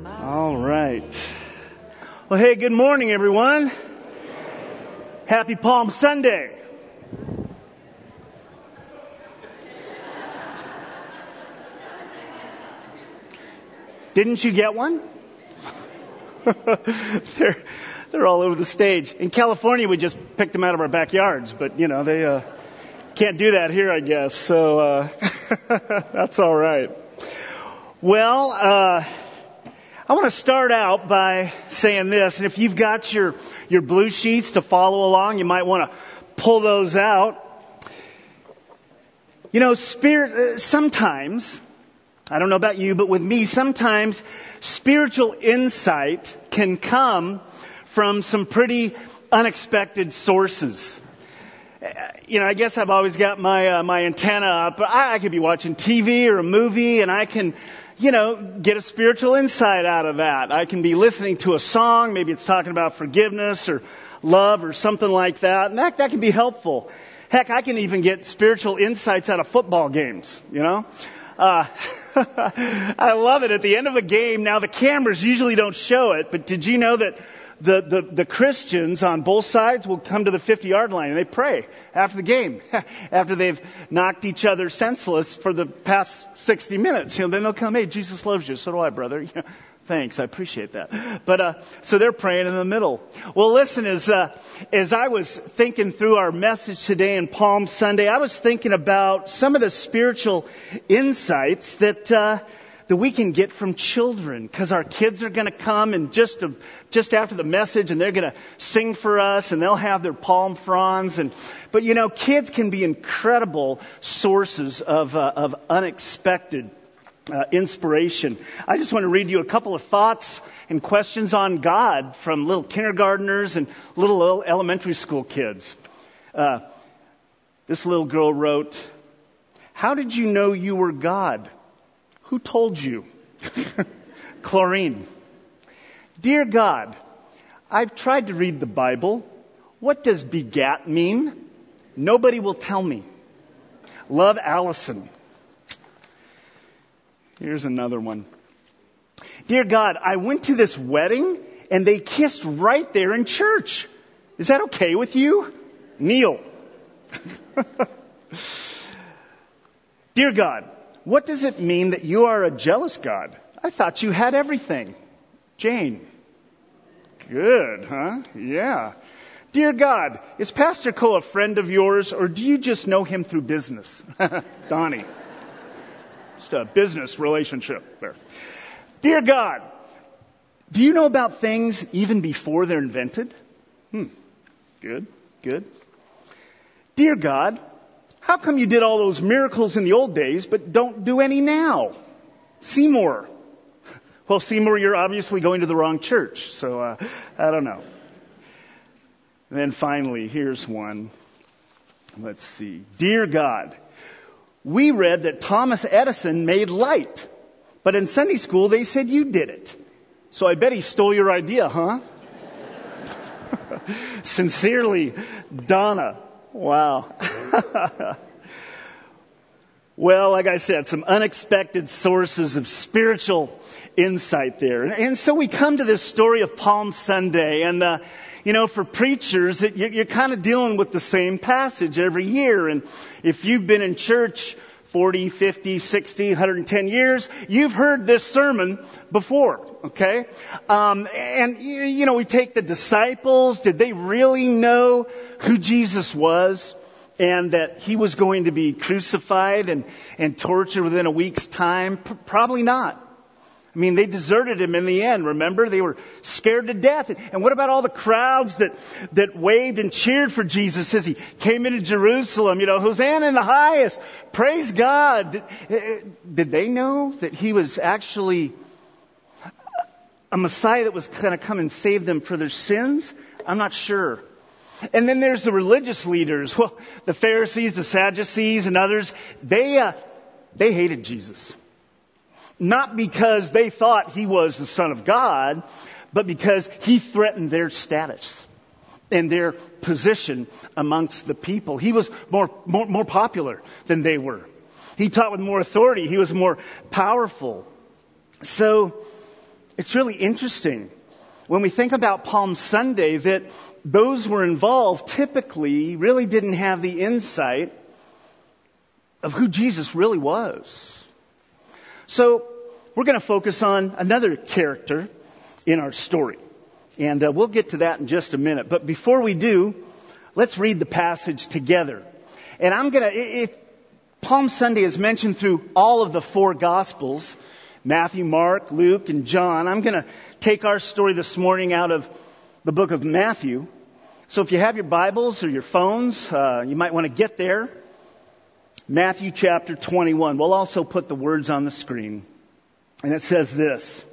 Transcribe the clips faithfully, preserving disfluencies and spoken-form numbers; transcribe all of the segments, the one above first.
All right. Well, hey, good morning, everyone. Happy Palm Sunday. Didn't you get one? they're, they're all over the stage. In California, we just picked them out of our backyards, but, you know, they uh, can't do that here, I guess. So uh, that's all right. Well, uh, I want to start out by saying this, and if you've got your, your blue sheets to follow along, you might want to pull those out. You know, spirit, uh, sometimes, I don't know about you, but with me, sometimes spiritual insight can come from some pretty unexpected sources. You know, I guess I've always got my uh, my antenna up. I, I could be watching T V or a movie, and I can, you know, get a spiritual insight out of that. I can be listening to a song, maybe it's talking about forgiveness or love or something like that, and that, that can be helpful. Heck, I can even get spiritual insights out of football games, you know. Uh, I love it. At the end of a game, now the cameras usually don't show it, but did you know that the, the, the Christians on both sides will come to the fifty-yard line and they pray after the game, after they've knocked each other senseless for the past sixty minutes. You know, then they'll come, hey, Jesus loves you. So do I, brother. You know, thanks. I appreciate that. But, uh, so they're praying in the middle. Well, listen, as, uh, as I was thinking through our message today in Palm Sunday, I was thinking about some of the spiritual insights that, uh, that we can get from children, because our kids are going to come and just to, just after the message, and they're going to sing for us, and they'll have their palm fronds. And but you know, kids can be incredible sources of uh, of unexpected uh, inspiration. I just want to read you a couple of thoughts and questions on God from little kindergartners and little elementary school kids. Uh, this little girl wrote, "How did you know you were God? Who told you?" Chlorine. "Dear God, I've tried to read the Bible. What does begat mean? Nobody will tell me. Love, Allison." Here's another one. "Dear God, I went to this wedding and they kissed right there in church. Is that okay with you? Neil." "Dear God, what does it mean that you are a jealous God? I thought you had everything. Jane." Good, huh? Yeah. "Dear God, is Pastor Cole a friend of yours, or do you just know him through business?" Donnie. Just a business relationship there. "Dear God, do you know about things even before they're invented?" Hmm. Good, good. "Dear God, how come you did all those miracles in the old days, but don't do any now?" Seymour. Well, Seymour, you're obviously going to the wrong church, so uh, I don't know. And then finally, here's one. Let's see. "Dear God, we read that Thomas Edison made light, but in Sunday school they said you did it. So I bet he stole your idea, huh?" Sincerely, Donna. Wow. Well, like I said, some unexpected sources of spiritual insight there. And so we come to this story of Palm Sunday. And, uh, you know, for preachers, it, you're, you're kind of dealing with the same passage every year. And if you've been in church forty, fifty, sixty, one hundred ten years, you've heard this sermon before, okay? Um, and, you know, we take the disciples. Did they really know who Jesus was? And that he was going to be crucified and, and tortured within a week's time? P- probably not. I mean, they deserted him in the end, remember? They were scared to death. And what about all the crowds that, that waved and cheered for Jesus as he came into Jerusalem? You know, Hosanna in the highest. Praise God. Did, did they know that he was actually a Messiah that was going to come and save them for their sins? I'm not sure. And then there's the religious leaders. Well, the Pharisees, the Sadducees, and others, they, uh, they hated Jesus. Not because they thought he was the Son of God, but because he threatened their status and their position amongst the people. He was more, more, more popular than they were. He taught with more authority. He was more powerful. So it's really interesting when we think about Palm Sunday that those who were involved typically really didn't have the insight of who Jesus really was. So we're going to focus on another character in our story. And uh, we'll get to that in just a minute. But before we do, let's read the passage together. And I'm going to, Palm Sunday is mentioned through all of the four Gospels, Matthew, Mark, Luke, and John. I'm going to take our story this morning out of the book of Matthew. So if you have your Bibles or your phones, uh, you might want to get there. Matthew chapter twenty-one. We'll also put the words on the screen. And it says this.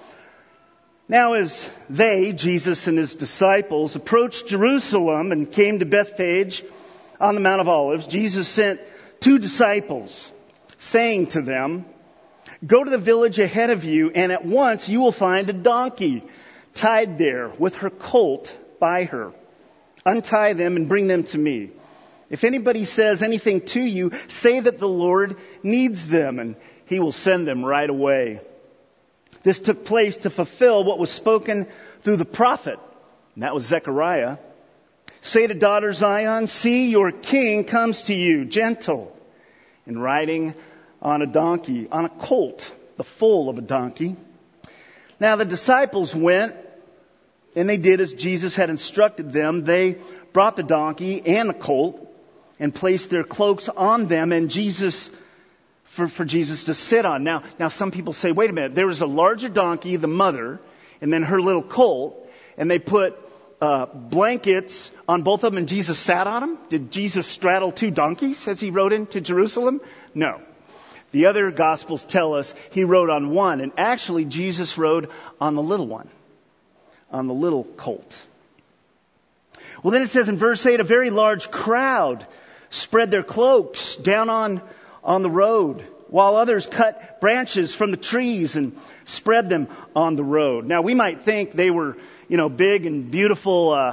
Now as they, Jesus and his disciples, approached Jerusalem and came to Bethphage on the Mount of Olives, Jesus sent two disciples, saying to them, "Go to the village ahead of you, and at once you will find a donkey tied there with her colt by her. Untie them and bring them to me. If anybody says anything to you, say that the Lord needs them, and he will send them right away." This took place to fulfill what was spoken through the prophet, and that was Zechariah. "Say to daughter Zion, see, your king comes to you, gentle, and riding on a donkey, on a colt, the foal of a donkey." Now the disciples went, and they did as Jesus had instructed them. They brought the donkey and the colt and placed their cloaks on them, and Jesus, for, for Jesus to sit on. Now, now some people say, wait a minute, there was a larger donkey, the mother, and then her little colt, and they put uh, blankets on both of them, and Jesus sat on them? Did Jesus straddle two donkeys as he rode into Jerusalem? No. The other Gospels tell us he rode on one, and actually Jesus rode on the little one, on the little colt. Well, then it says in verse eight, a very large crowd spread their cloaks down on, on the road, while others cut branches from the trees and spread them on the road. Now, we might think they were, you know, big and beautiful, uh,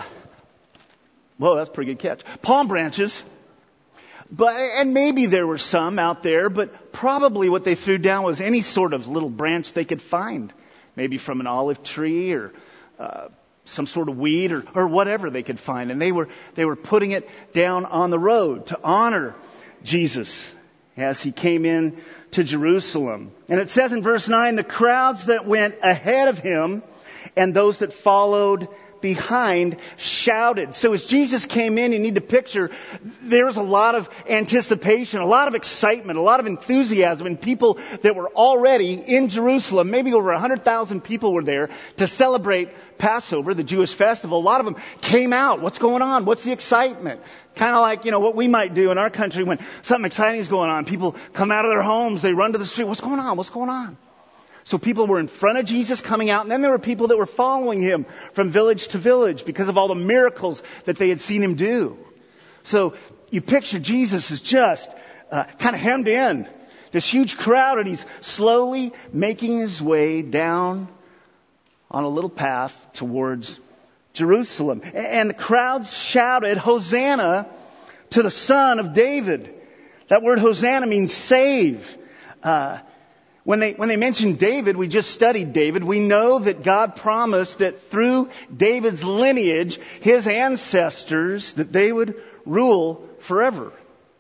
whoa, that's a pretty good catch, palm branches. But, and maybe there were some out there, but probably what they threw down was any sort of little branch they could find. Maybe from an olive tree or uh, some sort of weed or, or whatever they could find. And they were, they were putting it down on the road to honor Jesus as he came in to Jerusalem. And it says in verse nine, the crowds that went ahead of him and those that followed behind shouted. So as Jesus came in, you need to picture, there was a lot of anticipation, a lot of excitement, a lot of enthusiasm, and people that were already in Jerusalem. Maybe over one hundred thousand people were there to celebrate Passover, the Jewish festival. A lot of them came out. What's going on? What's the excitement? Kind of like, you know, what we might do in our country when something exciting is going on. People come out of their homes, they run to the street. What's going on? What's going on? So people were in front of Jesus coming out, and then there were people that were following him from village to village because of all the miracles that they had seen him do. So you picture Jesus is just uh, kind of hemmed in, this huge crowd, and he's slowly making his way down on a little path towards Jerusalem. And the crowds shouted, "Hosanna to the Son of David." That word Hosanna means save. Uh, When they, when they mention David, we just studied David. We know that God promised that through David's lineage, his ancestors, that they would rule forever.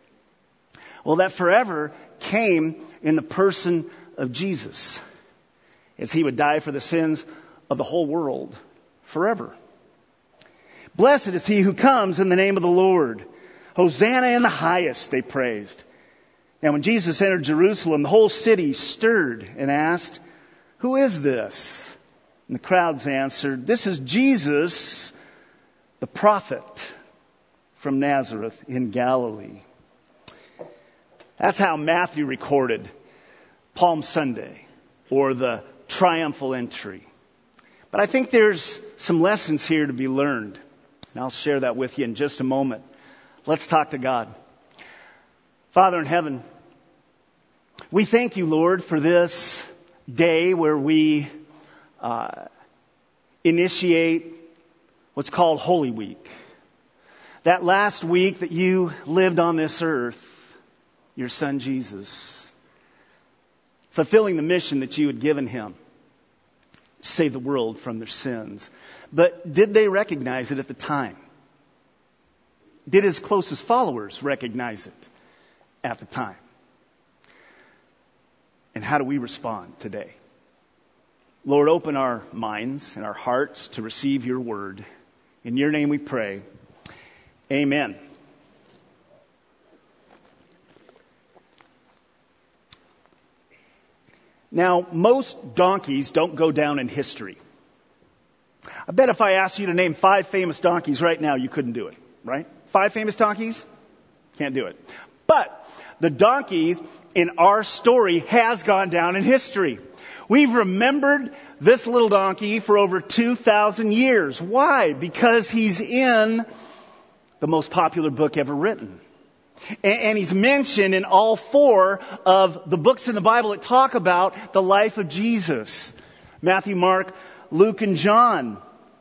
Well, that forever came in the person of Jesus, as he would die for the sins of the whole world forever. Blessed is he who comes in the name of the Lord. Hosanna in the highest, they praised. Now, when Jesus entered Jerusalem, the whole city stirred and asked, "Who is this?" And the crowds answered, "This is Jesus, the prophet from Nazareth in Galilee." That's how Matthew recorded Palm Sunday, or the triumphal entry. But I think there's some lessons here to be learned, and I'll share that with you in just a moment. Let's talk to God. Father in heaven, we thank you, Lord, for this day where we uh, initiate what's called Holy Week. That last week that you lived on this earth, your son Jesus, fulfilling the mission that you had given him. save the world from their sins. But did they recognize it at the time? Did his closest followers recognize it at the time? And how do we respond today? Lord, open our minds and our hearts to receive your word. In your name we pray. Amen. Now, most donkeys don't go down in history. I bet if I asked you to name five famous donkeys right now, you couldn't do it, right? Five famous donkeys? Can't do it. But the donkey in our story has gone down in history. We've remembered this little donkey for over two thousand years. Why? Because he's in the most popular book ever written. And he's mentioned in all four of the books in the Bible that talk about the life of Jesus. Matthew, Mark, Luke, and John.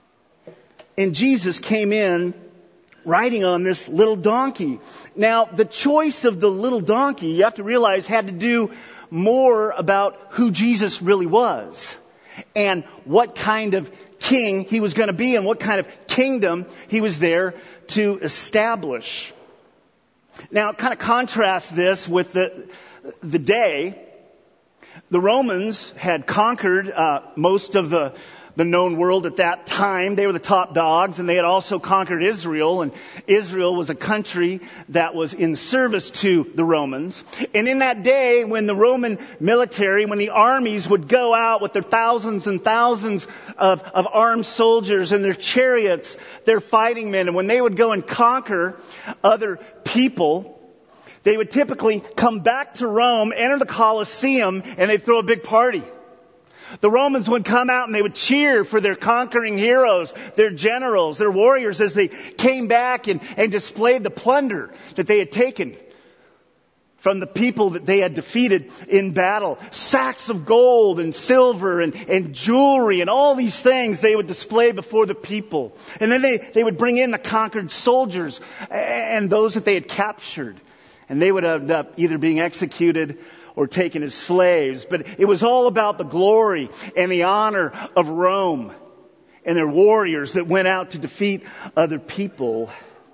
And Jesus came in riding on this little donkey. Now, the choice of the little donkey, you have to realize, had to do more about who Jesus really was and what kind of king he was going to be and what kind of kingdom he was there to establish. Now, kind of contrast this with the the day. The Romans had conquered uh, most of the the known world at that time. They were the top dogs, and they had also conquered Israel. And Israel was a country that was in service to the Romans. And in that day, when the Roman military, when the armies would go out with their thousands and thousands of, of armed soldiers and their chariots, their fighting men, and when they would go and conquer other people, they would typically come back to Rome, enter the Colosseum, and they'd throw a big party. The Romans would come out and they would cheer for their conquering heroes, their generals, their warriors as they came back and, and displayed the plunder that they had taken from the people that they had defeated in battle. Sacks of gold and silver and, and jewelry and all these things they would display before the people. And then they, they would bring in the conquered soldiers and those that they had captured. And they would end up either being executed or taken as slaves. But it was all about the glory and the honor of Rome and their warriors that went out to defeat other people.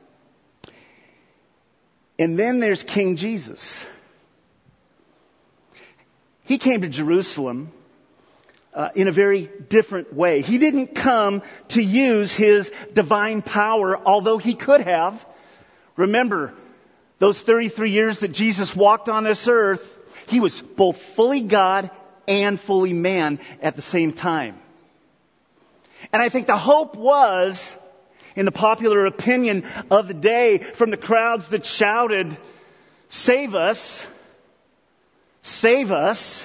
And then there's King Jesus. He came to Jerusalem uh, in a very different way. He didn't come to use his divine power, although he could have. Remember, those thirty-three years that Jesus walked on this earth, he was both fully God and fully man at the same time. And I think the hope was, in the popular opinion of the day, from the crowds that shouted, "Save us, save us,"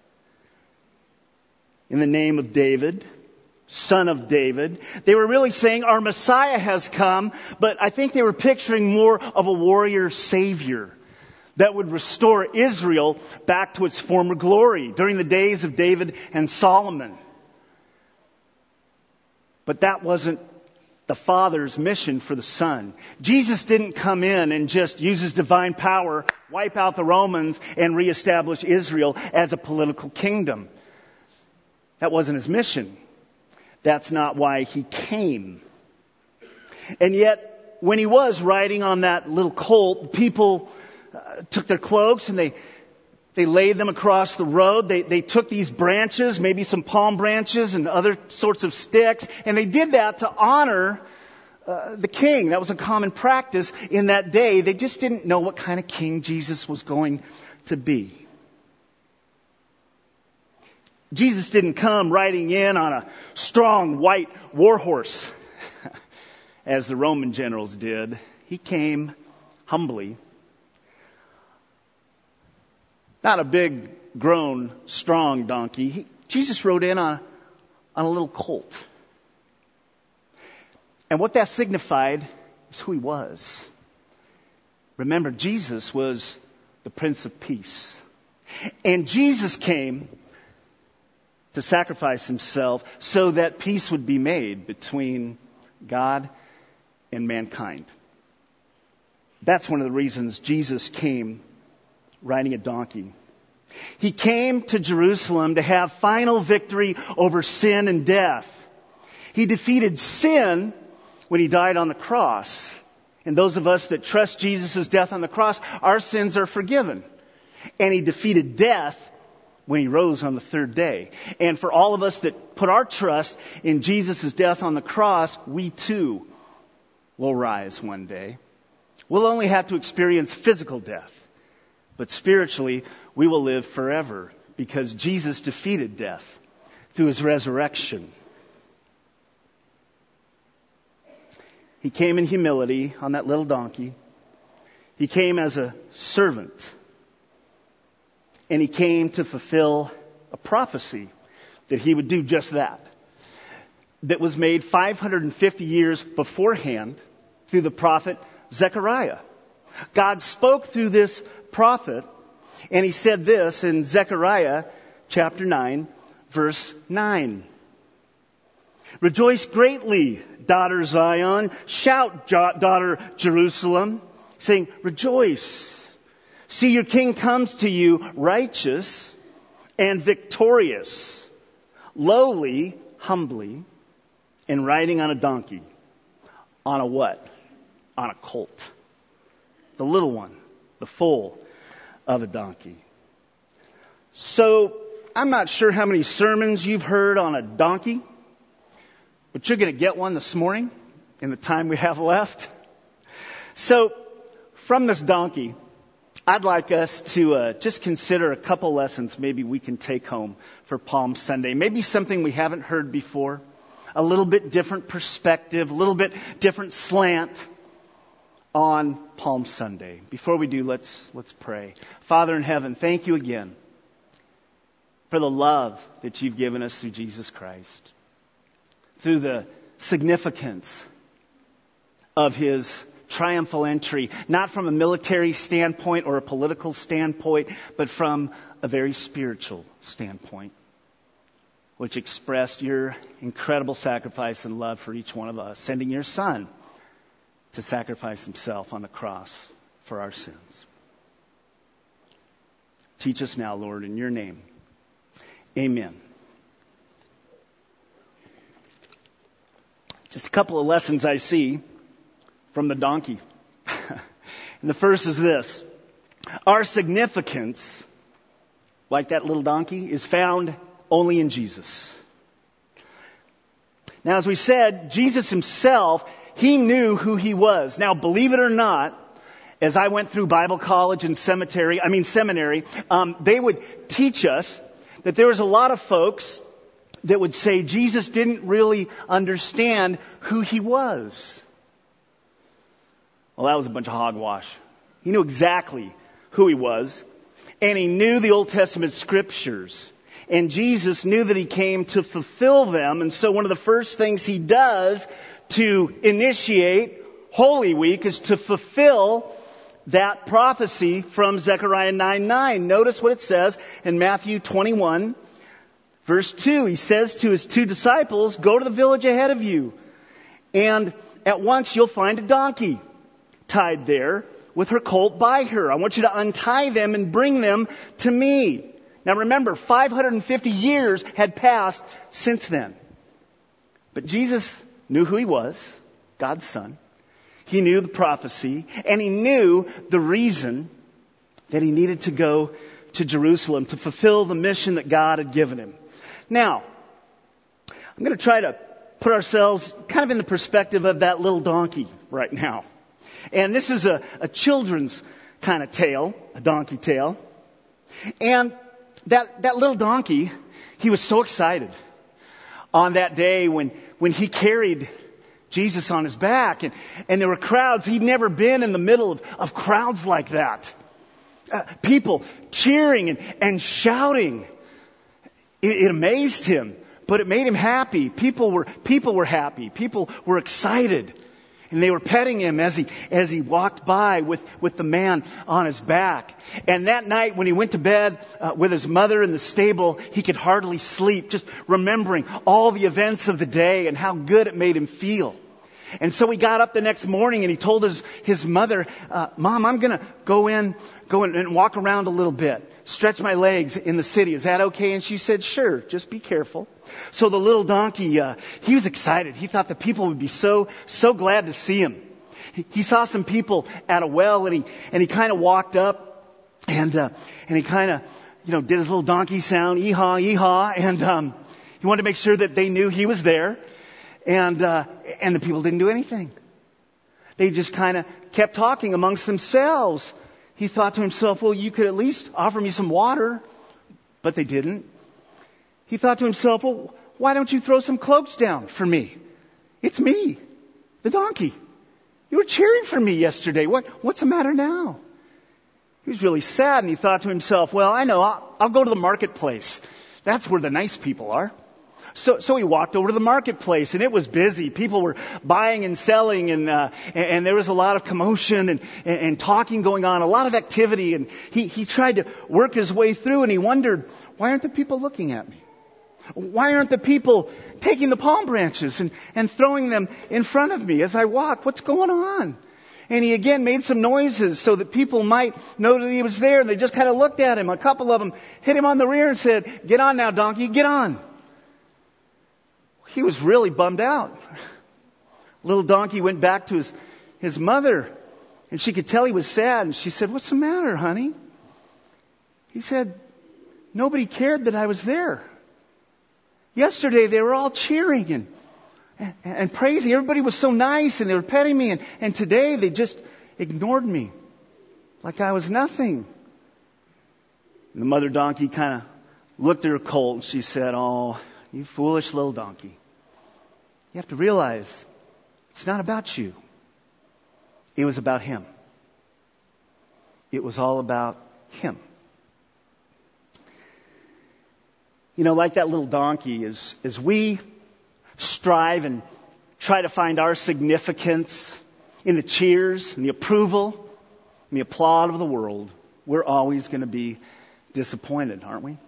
in the name of David, son of David. They were really saying our Messiah has come, but I think they were picturing more of a warrior savior that would restore Israel back to its former glory during the days of David and Solomon. But that wasn't the Father's mission for the Son. Jesus didn't come in and just use his divine power, wipe out the Romans, and reestablish Israel as a political kingdom. That wasn't his mission. That's not why he came. And yet, when he was riding on that little colt, people Uh, took their cloaks and they they laid them across the road. They they took these branches, maybe some palm branches and other sorts of sticks, and they did that to honor uh, the king. That was a common practice in that day. They just didn't know what kind of king Jesus was going to be. Jesus didn't come riding in on a strong white war horse, as the Roman generals did. He came humbly. Not a big, grown, strong donkey. He, Jesus rode in on, on a little colt. And what that signified is who he was. Remember, Jesus was the Prince of Peace. And Jesus came to sacrifice himself so that peace would be made between God and mankind. That's one of the reasons Jesus came riding a donkey. He came to Jerusalem to have final victory over sin and death. He defeated sin when he died on the cross. And those of us that trust Jesus' death on the cross, our sins are forgiven. And he defeated death when he rose on the third day. And for all of us that put our trust in Jesus' death on the cross, we too will rise one day. We'll only have to experience physical death. But spiritually, we will live forever because Jesus defeated death through his resurrection. He came in humility on that little donkey. He came as a servant. And he came to fulfill a prophecy that he would do just that. That was made five hundred fifty years beforehand through the prophet Zechariah. God spoke through this prophet, and he said this in Zechariah chapter nine, verse nine. Rejoice greatly, daughter Zion. Shout, daughter Jerusalem, saying, rejoice. See, your king comes to you righteous and victorious, lowly, humbly, and riding on a donkey. On a what? On a colt. The little one, the foal of a donkey. So, I'm not sure how many sermons you've heard on a donkey, but you're going to get one this morning in the time we have left. So, from this donkey, I'd like us to uh, just consider a couple lessons maybe we can take home for Palm Sunday. Maybe something we haven't heard before. A little bit different perspective, a little bit different slant on Palm Sunday. Before we do, let's let's pray. Father in heaven, thank you again for the love that you've given us through Jesus Christ. Through the significance of his triumphal entry, not from a military standpoint or a political standpoint, but from a very spiritual standpoint, which expressed your incredible sacrifice and love for each one of us, sending your Son to sacrifice himself on the cross for our sins. Teach us now, Lord, in your name. Amen. Just a couple of lessons I see from the donkey. And the first is this. Our significance, like that little donkey, is found only in Jesus. Now, as we said, Jesus himself, he knew who he was. Now, believe it or not, as I went through Bible college and cemetery, I mean seminary, um, they would teach us that there was a lot of folks that would say Jesus didn't really understand who he was. Well, that was a bunch of hogwash. He knew exactly who he was, and he knew the Old Testament scriptures. And Jesus knew that he came to fulfill them. And so one of the first things he does to initiate Holy Week is to fulfill that prophecy from Zechariah nine nine. Notice what it says in Matthew twenty-one, verse two. He says to his two disciples, go to the village ahead of you, and at once you'll find a donkey tied there with her colt by her. I want you to untie them and bring them to me. Now remember, five hundred fifty years had passed since then. But Jesus knew who he was, God's Son. He knew the prophecy, and he knew the reason that he needed to go to Jerusalem to fulfill the mission that God had given him. Now, I'm going to try to put ourselves kind of in the perspective of that little donkey right now. And this is a, a children's kind of tale, a donkey tale. And that, that little donkey, he was so excited on that day when, when he carried Jesus on his back. And, and there were crowds. He'd never been in the middle of, of crowds like that. Uh, people cheering and, and shouting. It, it amazed him, but it made him happy. People were, people were happy. People were excited. And they were petting him as he, as he walked by with, with the man on his back. And that night when he went to bed uh, with his mother in the stable, he could hardly sleep, just remembering all the events of the day and how good it made him feel. And so he got up the next morning and he told his, his mother, uh, Mom, I'm going to go in, go in and walk around a little bit, stretch my legs in the city. Is that okay? And she said, sure, just be careful. So the little donkey, uh, he was excited. He thought the people would be so, so glad to see him. He, he saw some people at a well and he, and he kind of walked up and, uh, and he kind of, you know, did his little donkey sound, ee-haw, ee-haw. And, um, he wanted to make sure that they knew he was there. And, uh, and the people didn't do anything. They just kind of kept talking amongst themselves. He thought to himself, well, you could at least offer me some water. But they didn't. He thought to himself, well, why don't you throw some cloaks down for me? It's me, the donkey. You were cheering for me yesterday. What, what's the matter now? He was really sad and he thought to himself, well, I know, I'll, I'll go to the marketplace. That's where the nice people are. So, so he walked over to the marketplace and it was busy. People were buying and selling and, uh, and, and there was a lot of commotion and, and, and talking going on, a lot of activity. And he, he tried to work his way through and he wondered, why aren't the people looking at me? Why aren't the people taking the palm branches and, and throwing them in front of me as I walk? What's going on? And he again made some noises so that people might know that he was there. And they just kind of looked at him. A couple of them hit him on the rear and said, get on now, donkey, get on. He was really bummed out. Little donkey went back to his, his mother and she could tell he was sad. And she said, what's the matter, honey? He said, nobody cared that I was there. Yesterday they were all cheering and, and, and praising. Everybody was so nice and they were petting me. And, and today they just ignored me like I was nothing. And the mother donkey kind of looked at her colt and she said, oh, you foolish little donkey. You have to realize it's not about you. It was about him. It was all about him. You know, like that little donkey, as, as we strive and try to find our significance in the cheers and the approval and the applaud of the world, we're always going to be disappointed, aren't we?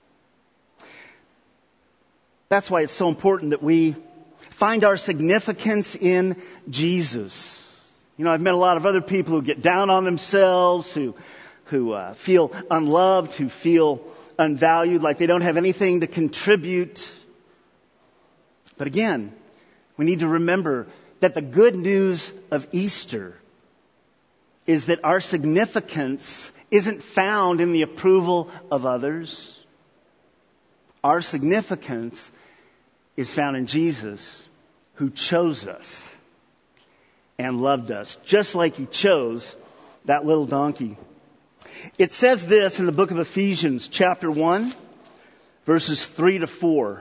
That's why it's so important that we find our significance in Jesus. You know, I've met a lot of other people who get down on themselves, who who uh, feel unloved, who feel unvalued, like they don't have anything to contribute. But again, we need to remember that the good news of Easter is that our significance isn't found in the approval of others. Our significance is found in Jesus, who chose us and loved us, just like he chose that little donkey. It says this in the book of Ephesians, chapter one, verses three to four.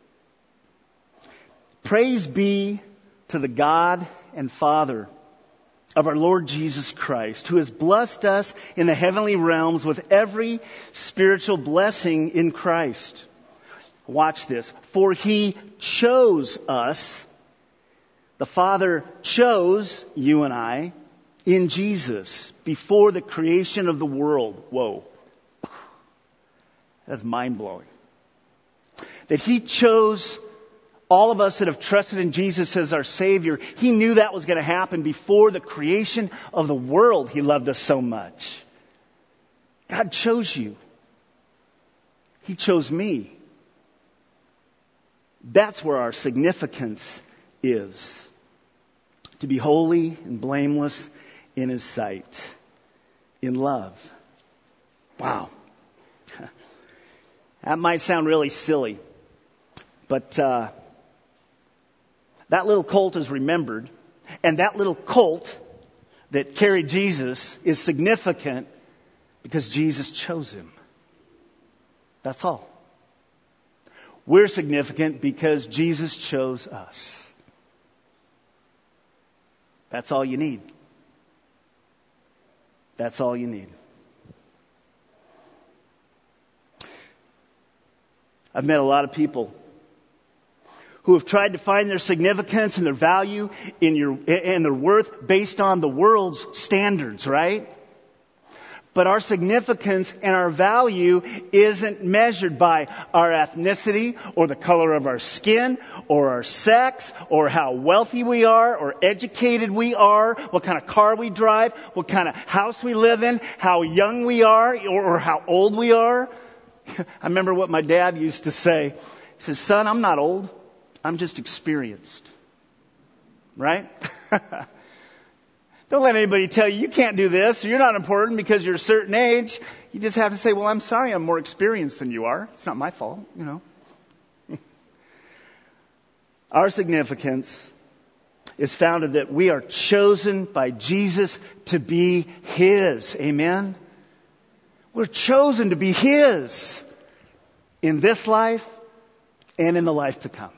Praise be to the God and Father of our Lord Jesus Christ, who has blessed us in the heavenly realms with every spiritual blessing in Christ. Watch this. For he chose us. The Father chose you and I in Jesus before the creation of the world. Whoa. That's mind-blowing. That he chose all of us that have trusted in Jesus as our Savior. He knew that was going to happen before the creation of the world. He loved us so much. God chose you. He chose me. That's where our significance is. To be holy and blameless in his sight. In love. Wow. That might sound really silly. But uh, that little colt is remembered. And that little colt that carried Jesus is significant because Jesus chose him. That's all. We're significant because Jesus chose us. That's all you need. That's all you need. I've met a lot of people who have tried to find their significance and their value in your and their worth based on the world's standards, right? But our significance and our value isn't measured by our ethnicity or the color of our skin or our sex or how wealthy we are or educated we are, what kind of car we drive, what kind of house we live in, how young we are or, or how old we are. I remember what my dad used to say. He says, son, I'm not old. I'm just experienced. Right? Don't let anybody tell you you can't do this or you're not important because you're a certain age. You just have to say, well, I'm sorry, I'm more experienced than you are. It's not my fault, you know. Our significance is founded that we are chosen by Jesus to be His. Amen? We're chosen to be His in this life and in the life to come.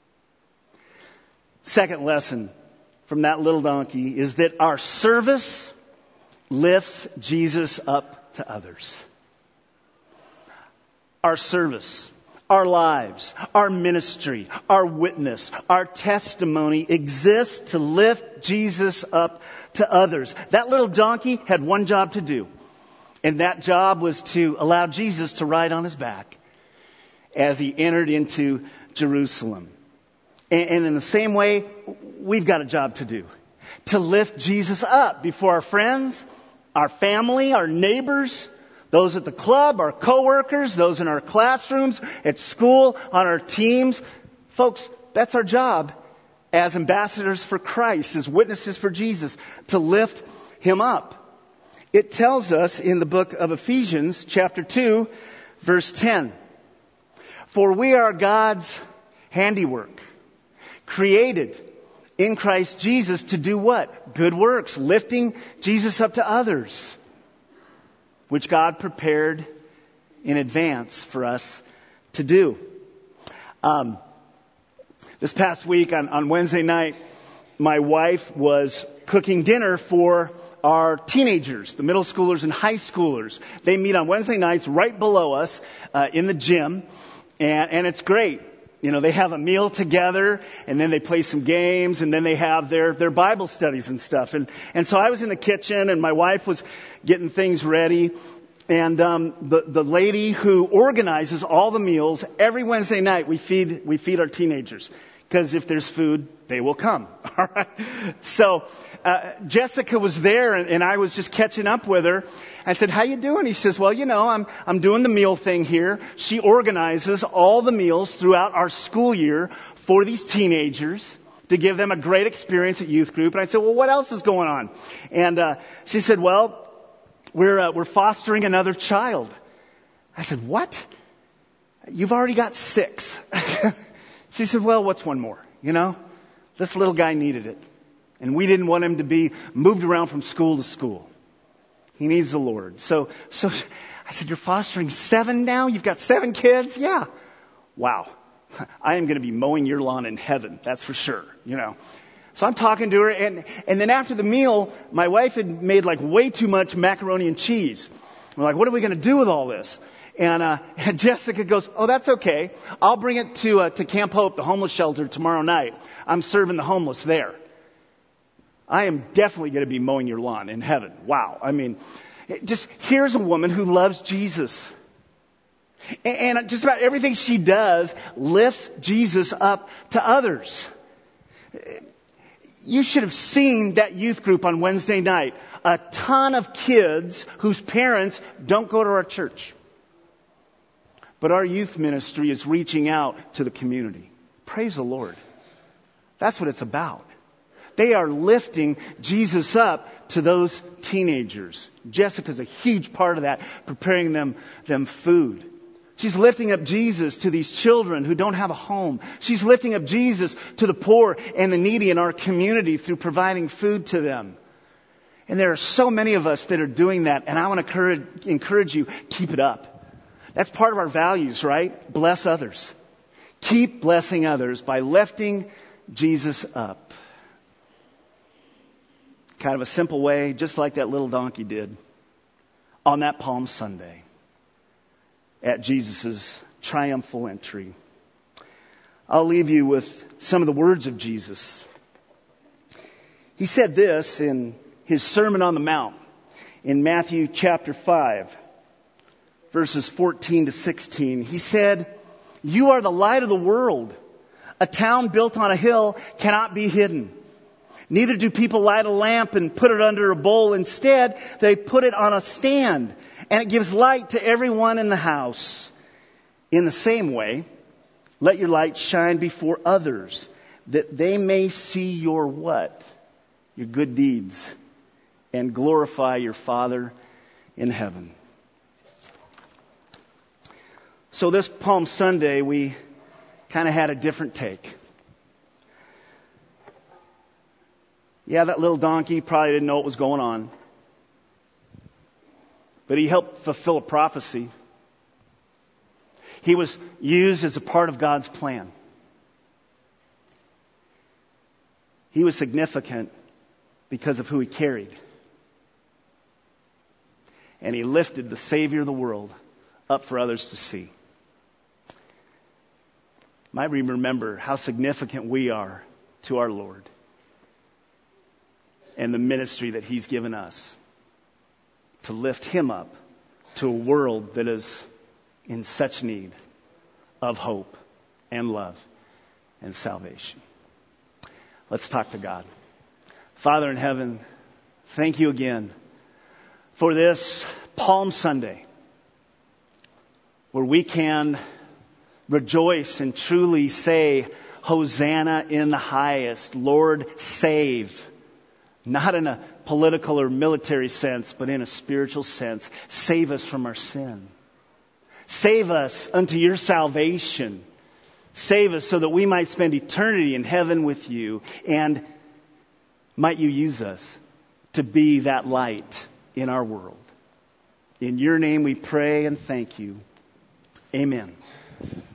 Second lesson from that little donkey is that our service lifts Jesus up to others. Our service, our lives, our ministry, our witness, our testimony exists to lift Jesus up to others. That little donkey had one job to do, and that job was to allow Jesus to ride on his back as he entered into Jerusalem. And in the same way, we've got a job to do. To lift Jesus up before our friends, our family, our neighbors, those at the club, our coworkers, those in our classrooms, at school, on our teams. Folks, that's our job as ambassadors for Christ, as witnesses for Jesus, to lift Him up. It tells us in the book of Ephesians, chapter two, verse ten, for we are God's handiwork, created in Christ Jesus to do what? Good works, lifting Jesus up to others, which God prepared in advance for us to do. Um, this past week on, on Wednesday night, my wife was cooking dinner for our teenagers, the middle schoolers and high schoolers. They meet on Wednesday nights right below us uh, in the gym, and, and it's great. You know, they have a meal together, and then they play some games, and then they have their, their Bible studies and stuff. And, and so I was in the kitchen, and my wife was getting things ready. And um, the, the lady who organizes all the meals, every Wednesday night we feed, we feed our teenagers. Because if there's food, they will come. All right. So uh, Jessica was there, and, and I was just catching up with her. I said, how you doing? He says, well, you know, I'm I'm doing the meal thing here. She organizes all the meals throughout our school year for these teenagers to give them a great experience at youth group. And I said, well, what else is going on? And uh, she said, well, we're uh, we're fostering another child. I said, what? You've already got six. She said, well, what's one more? You know, this little guy needed it. And we didn't want him to be moved around from school to school. He needs the Lord. So, so I said, you're fostering seven now? You've got seven kids? Yeah. Wow. I am going to be mowing your lawn in heaven. That's for sure. You know. So I'm talking to her, and, and then after the meal, my wife had made like way too much macaroni and cheese. We're like, what are we going to do with all this? And, uh, and Jessica goes, oh, that's okay. I'll bring it to, uh, to Camp Hope, the homeless shelter, tomorrow night. I'm serving the homeless there. I am definitely going to be mowing your lawn in heaven. Wow. I mean, just here's a woman who loves Jesus. And, and just about everything she does lifts Jesus up to others. You should have seen that youth group on Wednesday night. A ton of kids whose parents don't go to our church. But our youth ministry is reaching out to the community. Praise the Lord. That's what it's about. They are lifting Jesus up to those teenagers. Jessica's a huge part of that, preparing them, them food. She's lifting up Jesus to these children who don't have a home. She's lifting up Jesus to the poor and the needy in our community through providing food to them. And there are so many of us that are doing that, and I want to encourage, encourage you, keep it up. That's part of our values, right? Bless others. Keep blessing others by lifting Jesus up. Kind of a simple way, just like that little donkey did on that Palm Sunday at Jesus' triumphal entry. I'll leave you with some of the words of Jesus. He said this in his Sermon on the Mount in Matthew chapter five, verses fourteen to sixteen. He said, "You are the light of the world. A town built on a hill cannot be hidden. Neither do people light a lamp and put it under a bowl. Instead, they put it on a stand, and it gives light to everyone in the house. In the same way, let your light shine before others, that they may see your" what? Your good deeds, and glorify your Father in heaven. So this Palm Sunday, we kind of had a different take. Yeah, that little donkey probably didn't know what was going on. But he helped fulfill a prophecy. He was used as a part of God's plan. He was significant because of who he carried. And he lifted the Savior of the world up for others to see. Might we remember how significant we are to our Lord and the ministry that he's given us to lift him up to a world that is in such need of hope and love and salvation. Let's talk to God. Father in heaven, thank you again for this Palm Sunday where we can rejoice and truly say, Hosanna in the highest. Lord, save. Not in a political or military sense, but in a spiritual sense. Save us from our sin. Save us unto your salvation. Save us so that we might spend eternity in heaven with you. And might you use us to be that light in our world. In your name we pray and thank you. Amen.